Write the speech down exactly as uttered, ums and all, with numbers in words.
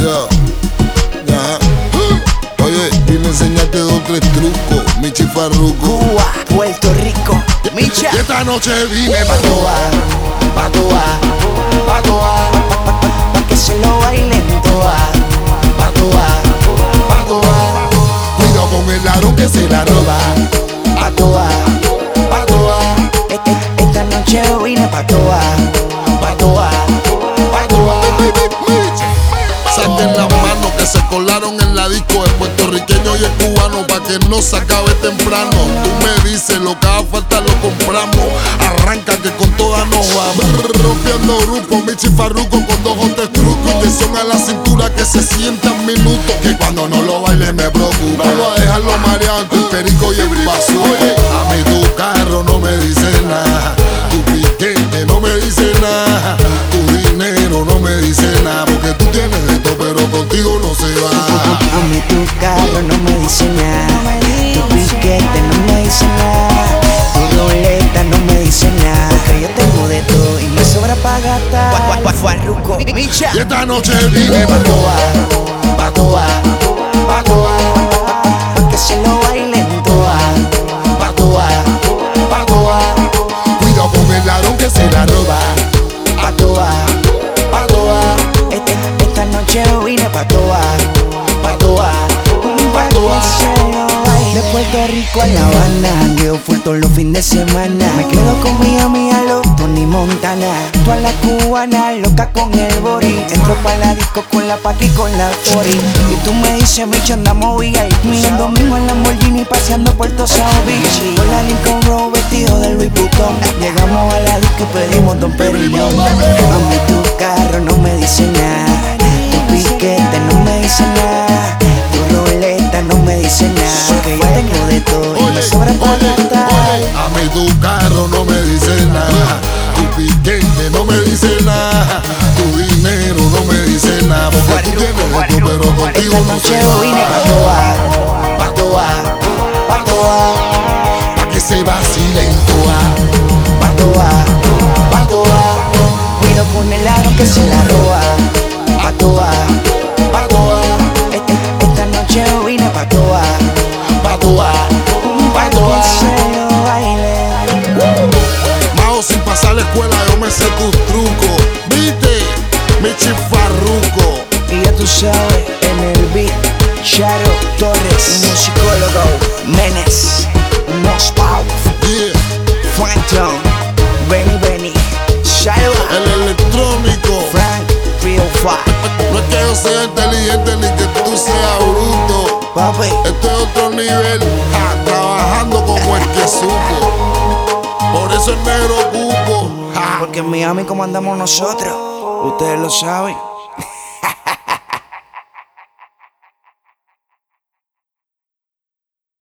Yo, ya. Oye, vine a enseñarte dos o tres trucos, Michi Farruko. Cuba, Puerto Rico, Micha. Y esta noche vine Pa' toa, pa' toa, pa' toa, pa, pa, pa, pa que se lo bailen toa. Pa' toa, pa' toa. Cuidado con el ladrón que se la roba. Pa' toa, pa' toa. E- e- Esta noche vine pa' toa, pa' toa, pa' toa. Saquen las manos que se colaron en la disco. Es puertorriqueño y es cubano pa' que no se acabe temprano. Tú me dices lo que haga falta lo compramos. Arranca que con todas nos vamos. Rompiendo grupos, Michi Farruko con dos o tres trucos. Intención a la cintura que se sientan minutos. Que cuando no lo baile me preocupa. No voy a dejarlo mareado entre el perico y el vaso. Oye, a mí tu carro no me dice nada. Tu piquete no me dice nada. Tu dinero no me dice nada. Porque tú tienes esto pero contigo no se va. A mí tu carro no me dice nada. Tu piquete no me dice nada. Tu roleta no me dice nada. Porque yo tengo de todo y me sobra pa' gastar. Farruko, Micha. Y esta noche vine Pa' toa, pa' toa, pa' toa, pa' que se lo bailen toa. Pa' toa, pa' toa. Cuidado con el ladrón que se la roba. Pa' toa, pa' toa. Este, esta noche vine pa' toa, pa' toa, pa' toa. De Puerto Rico a La Habana, jangueo full todos los fines de semana. Me quedo con mi amiga los Tony Montana. Tú a la cubana, loca con el body. Entro pa' la disco con la Paqui con la Fori. Y tú me dices, bicho, andamos V I P. Un domingo en Lamborghini paseando Puerto Sao Beach. Con la Lincoln Road vestido de Louis Vuitton. Llegamos a la disco y pedimos Don Perignon. A mí tu carro no me dice nada. Tu piquete no me dice nada. Tu roleta no me dice nada. Porque yo tengo de todo y me sobra por gastar. A mí tu carro no me dice nada. Tu piquete no me dice nada. Tu dinero no me dice nada. Porque tú tienes esto pero contigo no se Esta noche vine va. pa' toa, pa' toa, pa' toa. Pa' que se vacile en toa. Pa' toa, pa' toa. Cuido con el aro que se la roba. Pa' toa, pa' toa. E- e- Esta noche vine pa' toa, Pa' toa, pa' toa. que se lo baile. Majo sin pasar la escuela yo me sé tus trucos. ¿Viste? Michi Farruko. Y ya tú sabes, en el beat, Charo Torres, musicólogo, Menes, Mospau, Yeah. Phantom, Benny Benny, Charo, El electrónico. Frank, three oh five, No es que yo sea inteligente ni que tú seas bruto. papi. Esto es otro nivel, ja, trabajando como el que supo. Por eso el negro cupo. Ja. Porque en Miami como andamos nosotros, ustedes lo saben.